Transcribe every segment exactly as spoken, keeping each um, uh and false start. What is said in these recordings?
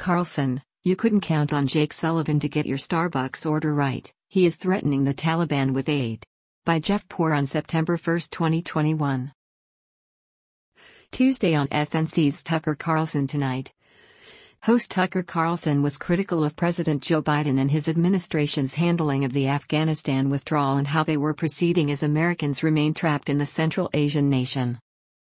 Carlson, you couldn't count on Jake Sullivan to get your Starbucks order right. He is threatening the Taliban with aid. By Jeff Poor on September first, twenty twenty-one. Tuesday on F N C's Tucker Carlson Tonight. Host Tucker Carlson was critical of President Joe Biden and his administration's handling of the Afghanistan withdrawal and how they were proceeding as Americans remain trapped in the Central Asian nation.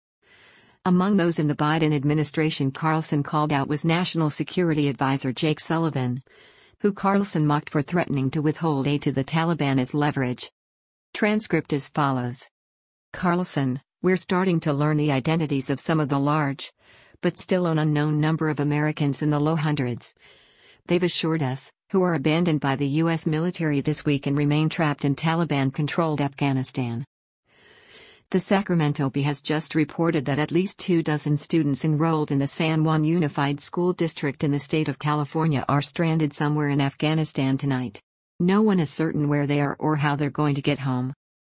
Among those in the Biden administration Carlson called out was National Security Advisor Jake Sullivan, who Carlson mocked for threatening to withhold aid to the Taliban as leverage. Transcript as follows. Carlson, we're starting to learn the identities of some of the large, but still an unknown number of Americans in the low hundreds. They've assured us, who are abandoned by the U S military this week and remain trapped in Taliban-controlled Afghanistan. The Sacramento Bee has just reported that at least two dozen students enrolled in the San Juan Unified School District in the state of California are stranded somewhere in Afghanistan tonight. No one is certain where they are or how they're going to get home.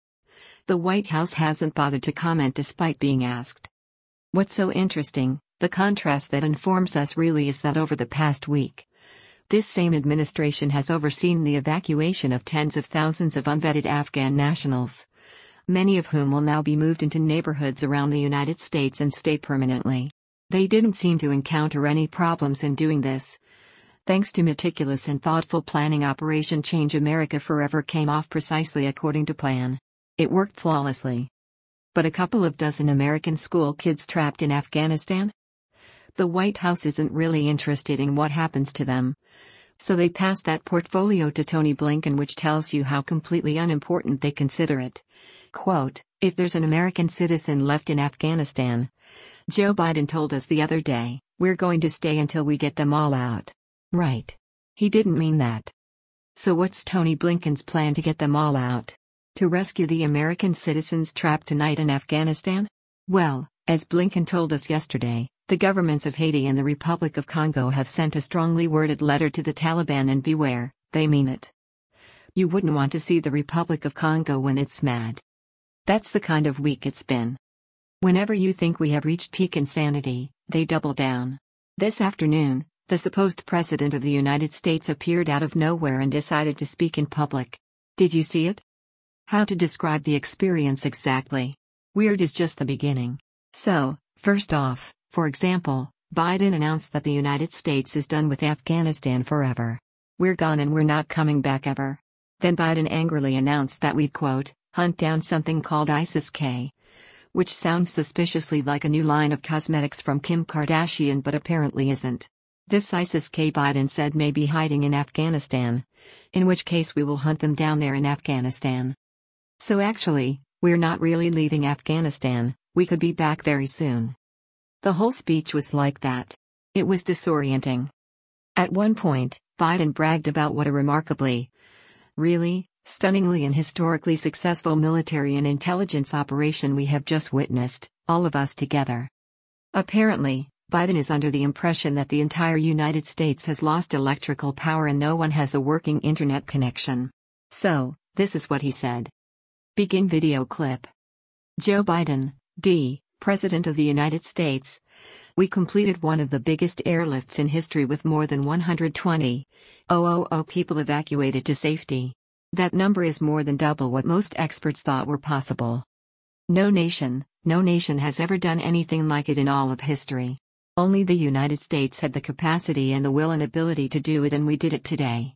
The White House hasn't bothered to comment despite being asked. What's so interesting, the contrast that informs us really is that over the past week, this same administration has overseen the evacuation of tens of thousands of unvetted Afghan nationals, many of whom will now be moved into neighborhoods around the United States and stay permanently. They didn't seem to encounter any problems in doing this. Thanks to meticulous and thoughtful planning, Operation Change America Forever came off precisely according to plan. It worked flawlessly. But a couple of dozen American school kids trapped in Afghanistan? The White House isn't really interested in what happens to them. So they passed that portfolio to Tony Blinken, which tells you how completely unimportant they consider it. Quote, if there's an American citizen left in Afghanistan, Joe Biden told us the other day, we're going to stay until we get them all out. Right. He didn't mean that. So what's Tony Blinken's plan to get them all out? To rescue the American citizens trapped tonight in Afghanistan? Well, as Blinken told us yesterday, the governments of Haiti and the Republic of Congo have sent a strongly worded letter to the Taliban, and beware, they mean it. You wouldn't want to see the Republic of Congo when it's mad. That's the kind of week it's been. Whenever you think we have reached peak insanity, they double down. This afternoon, the supposed President of the United States appeared out of nowhere and decided to speak in public. Did you see it? How to describe the experience exactly? Weird is just the beginning. So, first off, for example, Biden announced that the United States is done with Afghanistan forever. We're gone and we're not coming back ever. Then Biden angrily announced that we'd, quote, hunt down something called ISIS-K, which sounds suspiciously like a new line of cosmetics from Kim Kardashian but apparently isn't. This ISIS-K, Biden said, may be hiding in Afghanistan, in which case we will hunt them down there in Afghanistan. So actually, we're not really leaving Afghanistan, we could be back very soon. The whole speech was like that. It was disorienting. At one point, Biden bragged about what a remarkably, really, stunningly and historically successful military and intelligence operation we have just witnessed, all of us together. Apparently, Biden is under the impression that the entire United States has lost electrical power and no one has a working internet connection. So, this is what he said. Begin video clip. Joe Biden, D., President of the United States. We completed one of the biggest airlifts in history with more than one hundred twenty thousand people evacuated to safety. That number is more than double what most experts thought were possible. No nation, no nation has ever done anything like it in all of history. Only the United States had the capacity and the will and ability to do it, and we did it today.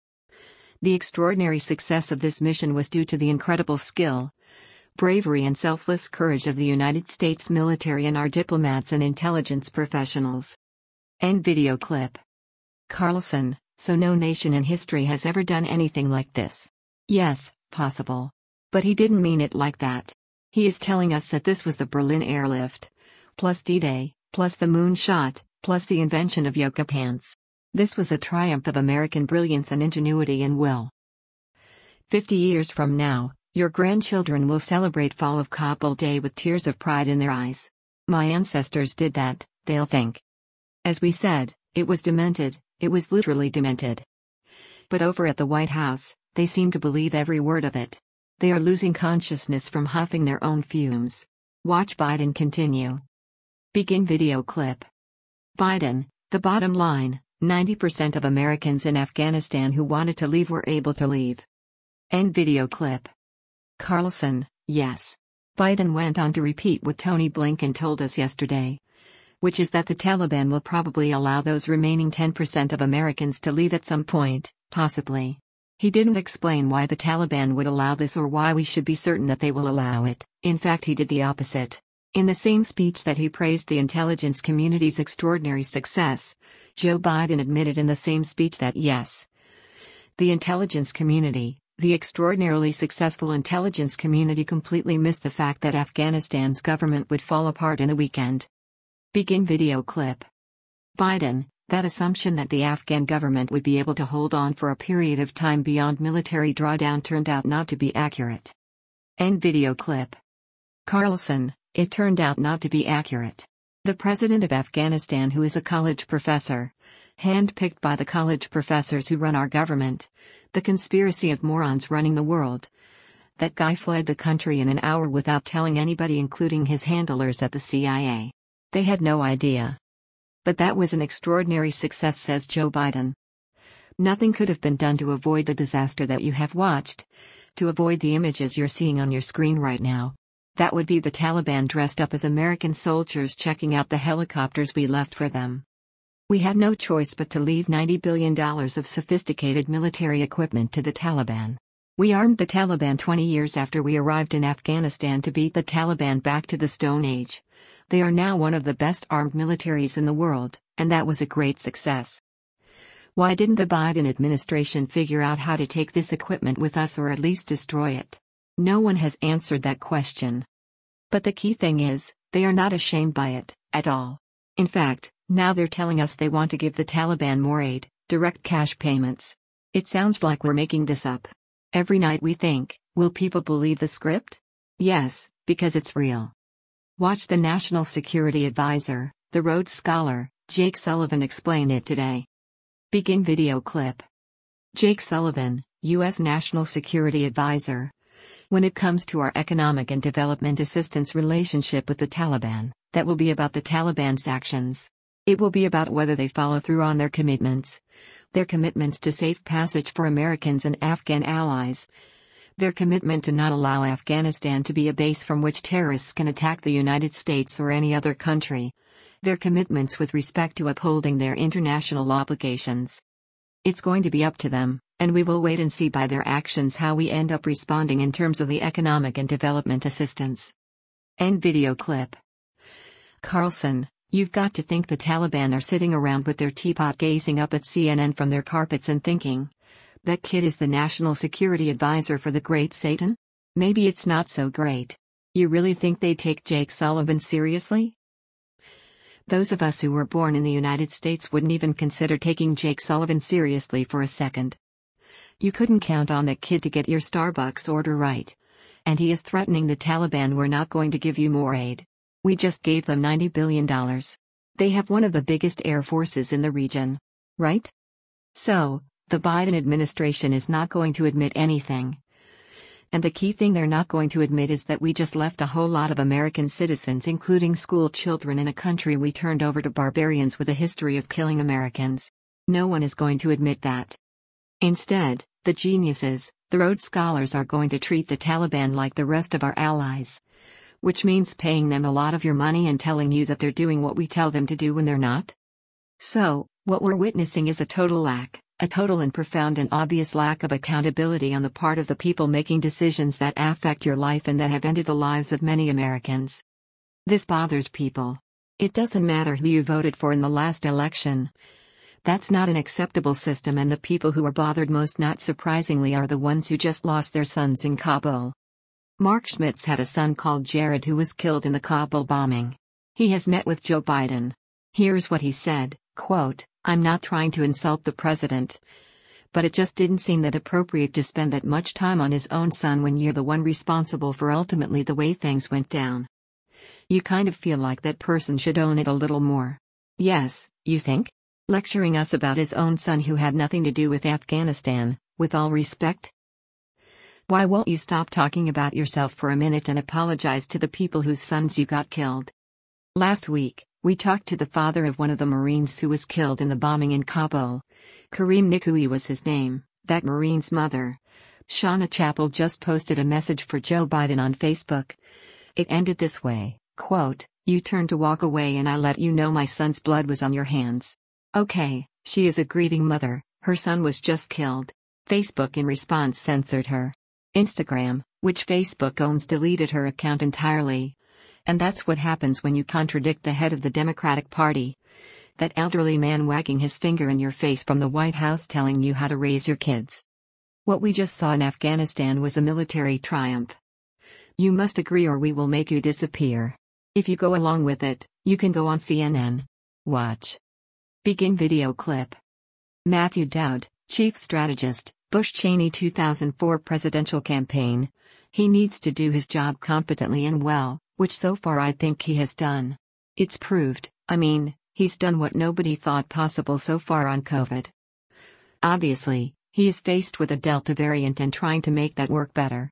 The extraordinary success of this mission was due to the incredible skill, bravery and selfless courage of the United States military and our diplomats and intelligence professionals. End video clip. Carlson, so no nation in history has ever done anything like this. Yes, possible. But he didn't mean it like that. He is telling us that this was the Berlin airlift, plus D-Day, plus the moon shot, plus the invention of yoga pants. This was a triumph of American brilliance and ingenuity and will. Fifty years from now, your grandchildren will celebrate Fall of Kabul Day with tears of pride in their eyes. My ancestors did that, they'll think. As we said, it was demented, it was literally demented. But over at the White House, they seem to believe every word of it. They are losing consciousness from huffing their own fumes. Watch Biden continue. Begin video clip. Biden, the bottom line, ninety percent of Americans in Afghanistan who wanted to leave were able to leave. End video clip. Carlson, yes. Biden went on to repeat what Tony Blinken told us yesterday, which is that the Taliban will probably allow those remaining ten percent of Americans to leave at some point, possibly. He didn't explain why the Taliban would allow this or why we should be certain that they will allow it. In fact, he did the opposite. In the same speech that he praised the intelligence community's extraordinary success, Joe Biden admitted in the same speech that yes, the intelligence community, the extraordinarily successful intelligence community, completely missed the fact that Afghanistan's government would fall apart in a weekend. Begin video clip. Biden, that assumption that the Afghan government would be able to hold on for a period of time beyond military drawdown turned out not to be accurate. End video clip. Carlson, it turned out not to be accurate. The president of Afghanistan, who is a college professor, handpicked by the college professors who run our government, the conspiracy of morons running the world. That guy fled the country in an hour without telling anybody, including his handlers at the C I A. They had no idea. But that was an extraordinary success, says Joe Biden. Nothing could have been done to avoid the disaster that you have watched, to avoid the images you're seeing on your screen right now. That would be the Taliban dressed up as American soldiers checking out the helicopters we left for them. We had no choice but to leave ninety billion dollars of sophisticated military equipment to the Taliban. We armed the Taliban twenty years after we arrived in Afghanistan to beat the Taliban back to the Stone Age. They are now one of the best armed militaries in the world, and that was a great success. Why didn't the Biden administration figure out how to take this equipment with us, or at least destroy it? No one has answered that question. But the key thing is, they are not ashamed by it, at all. In fact, now they're telling us they want to give the Taliban more aid, direct cash payments. It sounds like we're making this up. Every night we think, will people believe the script? Yes, because it's real. Watch the National Security Advisor, the Rhodes Scholar, Jake Sullivan explain it today. Begin video clip. Jake Sullivan, U S National Security Advisor. When it comes to our economic and development assistance relationship with the Taliban, that will be about the Taliban's actions. It will be about whether they follow through on their commitments. Their commitments to safe passage for Americans and Afghan allies. Their commitment to not allow Afghanistan to be a base from which terrorists can attack the United States or any other country. Their commitments with respect to upholding their international obligations. It's going to be up to them, and we will wait and see by their actions how we end up responding in terms of the economic and development assistance. End video clip. Carlson, you've got to think the Taliban are sitting around with their teapot gazing up at C N N from their carpets and thinking, that kid is the National Security Advisor for the Great Satan? Maybe it's not so great. You really think they take Jake Sullivan seriously? Those of us who were born in the United States wouldn't even consider taking Jake Sullivan seriously for a second. You couldn't count on that kid to get your Starbucks order right. And he is threatening the Taliban, we're not going to give you more aid. We just gave them ninety billion dollars. They have one of the biggest air forces in the region. Right? So, the Biden administration is not going to admit anything. And the key thing they're not going to admit is that we just left a whole lot of American citizens, including school children, in a country we turned over to barbarians with a history of killing Americans. No one is going to admit that. Instead, the geniuses, the Rhodes Scholars, are going to treat the Taliban like the rest of our allies. Which means paying them a lot of your money and telling you that they're doing what we tell them to do when they're not. So, what we're witnessing is a total lack, a total and profound and obvious lack of accountability on the part of the people making decisions that affect your life and that have ended the lives of many Americans. This bothers people. It doesn't matter who you voted for in the last election. That's not an acceptable system, and the people who are bothered most, not surprisingly, are the ones who just lost their sons in Kabul. Mark Schmitz had a son called Jared who was killed in the Kabul bombing. He has met with Joe Biden. Here's what he said, quote, "I'm not trying to insult the president. But it just didn't seem that appropriate to spend that much time on his own son when you're the one responsible for ultimately the way things went down. You kind of feel like that person should own it a little more." Yes, you think? Lecturing us about his own son who had nothing to do with Afghanistan, with all respect? Why won't you stop talking about yourself for a minute and apologize to the people whose sons you got killed? Last week, We talked to the father of one of the Marines who was killed in the bombing in Kabul. Kareem Nikui was his name. That Marine's mother, Shauna Chappell, just posted a message for Joe Biden on Facebook. It ended this way, quote, "You turned to walk away and I let you know my son's blood was on your hands. Okay, she is a grieving mother, her son was just killed." Facebook in response censored her. Instagram, which Facebook owns, deleted her account entirely. And that's what happens when you contradict the head of the Democratic Party. That elderly man wagging his finger in your face from the White House telling you how to raise your kids. What we just saw in Afghanistan was a military triumph. You must agree or we will make you disappear. If you go along with it, you can go on C N N. Watch. Begin video clip. Matthew Dowd, Chief Strategist, Bush-Cheney two thousand four Presidential Campaign. He needs to do his job competently and well, which so far I think he has done. It's proved, I mean, he's done what nobody thought possible so far on COVID. Obviously, he is faced with a Delta variant and trying to make that work better.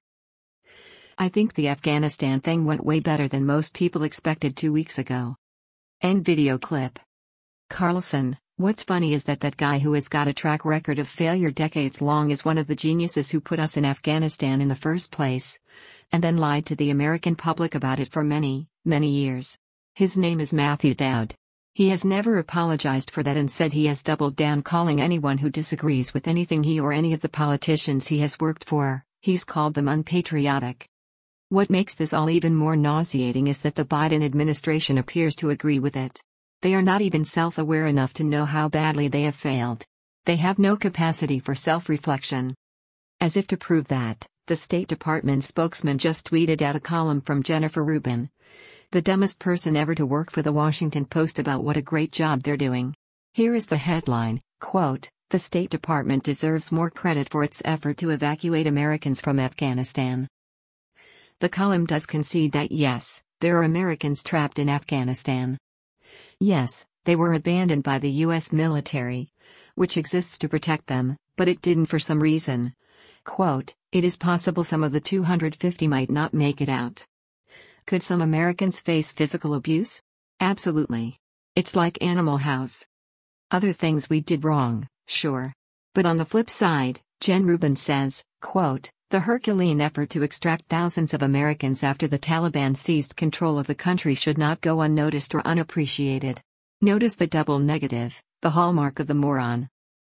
I think the Afghanistan thing went way better than most people expected two weeks ago. End video clip. Carlson, what's funny is that that guy who has got a track record of failure decades long is one of the geniuses who put us in Afghanistan in the first place, and then lied to the American public about it for many, many years. His name is Matthew Dowd. He has never apologized for that and said he has doubled down, calling anyone who disagrees with anything he or any of the politicians he has worked for, he's called them unpatriotic. What makes this all even more nauseating is that the Biden administration appears to agree with it. They are not even self-aware enough to know how badly they have failed. They have no capacity for self-reflection. As if to prove that, the State Department spokesman just tweeted out a column from Jennifer Rubin, the dumbest person ever to work for the Washington Post, about what a great job they're doing. Here is the headline, quote, "The State Department deserves more credit for its effort to evacuate Americans from Afghanistan." The column does concede that yes, there are Americans trapped in Afghanistan. Yes, they were abandoned by the U S military, which exists to protect them, but it didn't for some reason. Quote, "It is possible some of the two hundred fifty might not make it out." Could some Americans face physical abuse? Absolutely. It's like Animal House. Other things we did wrong, sure. But on the flip side, Jen Rubin says, quote, "The Herculean effort to extract thousands of Americans after the Taliban seized control of the country should not go unnoticed or unappreciated." Notice the double negative, the hallmark of the moron.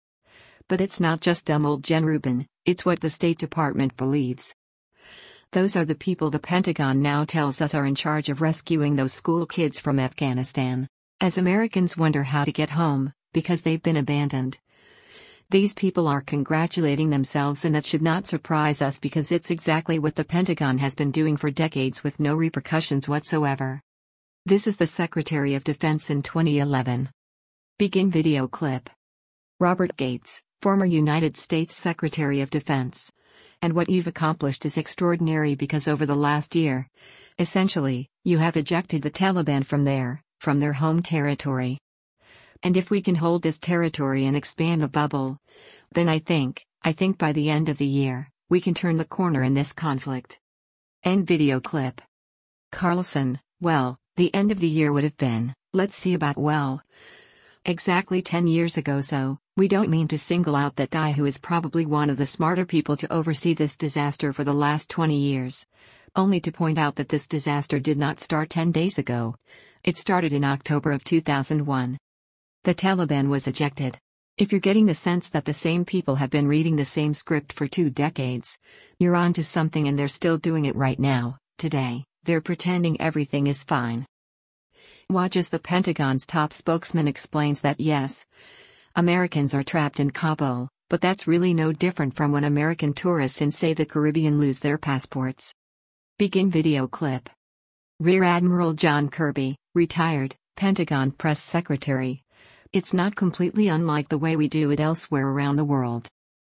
But it's not just dumb old Jen Rubin, it's what the State Department believes. Those are the people the Pentagon now tells us are in charge of rescuing those school kids from Afghanistan. As Americans wonder how to get home, because they've been abandoned. These people are congratulating themselves, and that should not surprise us because it's exactly what the Pentagon has been doing for decades with no repercussions whatsoever. This is the Secretary of Defense in twenty eleven. Begin video clip. Robert Gates, former United States Secretary of Defense. And what you've accomplished is extraordinary because over the last year, essentially, you have ejected the Taliban from there, from their home territory. And if we can hold this territory and expand the bubble, then I think, I think by the end of the year, we can turn the corner in this conflict. End video clip. Carlson, well, the end of the year would have been, let's see about well, exactly ten years ago, so, we don't mean to single out that guy who is probably one of the smarter people to oversee this disaster for the last twenty years. Only to point out that this disaster did not start ten days ago. It started in October of two thousand one. The Taliban was ejected. If you're getting the sense that the same people have been reading the same script for two decades, you're on to something, and they're still doing it right now, today. They're pretending everything is fine. Watch as the Pentagon's top spokesman explains that yes, Americans are trapped in Kabul, but that's really no different from when American tourists in, say, the Caribbean lose their passports. Begin video clip. Rear Admiral John Kirby, retired, Pentagon press secretary. It's not completely unlike the way we do it elsewhere around the world.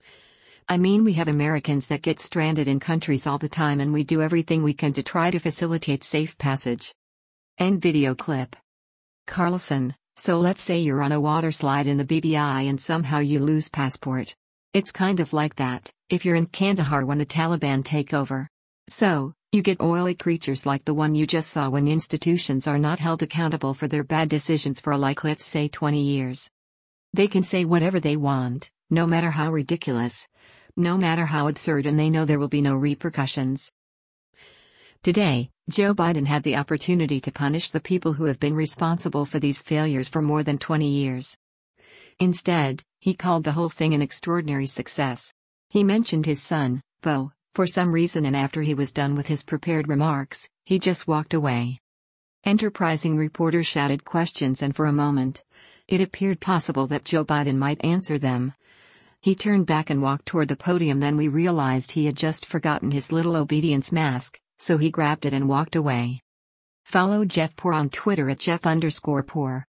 I mean, we have Americans that get stranded in countries all the time, and we do everything we can to try to facilitate safe passage. End video clip. Carlson, so let's say you're on a water slide in the B V I and somehow you lose passport. It's kind of like that, if you're in Kandahar when the Taliban take over. So, You get oily creatures like the one you just saw when institutions are not held accountable for their bad decisions for like let's say twenty years. They can say whatever they want, no matter how ridiculous, no matter how absurd, and they know there will be no repercussions. Today, Joe Biden had the opportunity to punish the people who have been responsible for these failures for more than twenty years. Instead, he called the whole thing an extraordinary success. He mentioned his son, Beau, for some reason, and after he was done with his prepared remarks, he just walked away. Enterprising reporters shouted questions, and for a moment, it appeared possible that Joe Biden might answer them. He turned back and walked toward the podium. Then we realized he had just forgotten his little obedience mask, so he grabbed it and walked away. Follow Jeff Poor on Twitter at Jeff underscore Poor.